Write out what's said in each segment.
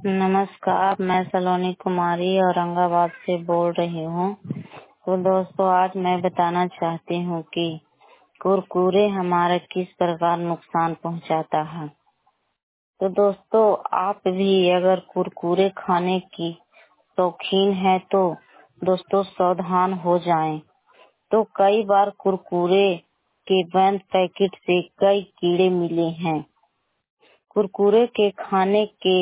नमस्कार, मैं सलोनी कुमारी औरंगाबाद से बोल रही हूँ। तो दोस्तों, आज मैं बताना चाहती हूँ कि कुरकुरे हमारे किस प्रकार नुकसान पहुँचाता है। तो दोस्तों, आप भी अगर कुरकुरे खाने की शौकीन है तो दोस्तों सावधान हो जाएं। तो कई बार कुरकुरे के बंद पैकेट से कई कीड़े मिले हैं। कुरकुरे के खाने के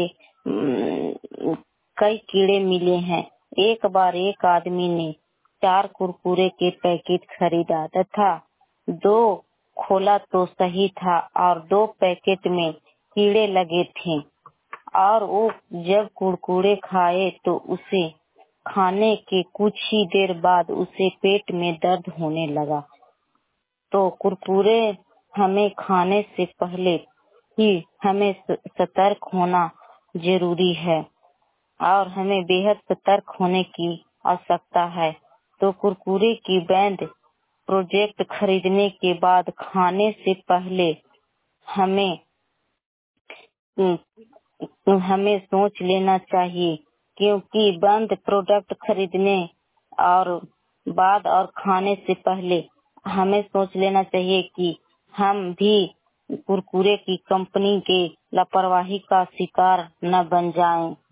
कई कीड़े मिले हैं। एक बार एक आदमी ने 4 कुरकुरे के पैकेट खरीदा तथा 2 खोला तो सही था और 2 पैकेट में कीड़े लगे थे और वो जब कुरकुरे खाए तो उसे खाने के कुछ ही देर बाद उसे पेट में दर्द होने लगा। तो कुरकुरे हमें खाने से पहले ही हमें सतर्क होना जरूरी है और हमें बेहद सतर्क होने की आवश्यकता है। तो कुरकुरे की बैंड प्रोजेक्ट खरीदने के बाद खाने से पहले हमें सोच लेना चाहिए, क्योंकि बंद प्रोडक्ट खरीदने और बाद और खाने से पहले हमें सोच लेना चाहिए कि हम भी कुरकुरे की कंपनी के लापरवाही का शिकार न बन जाएं।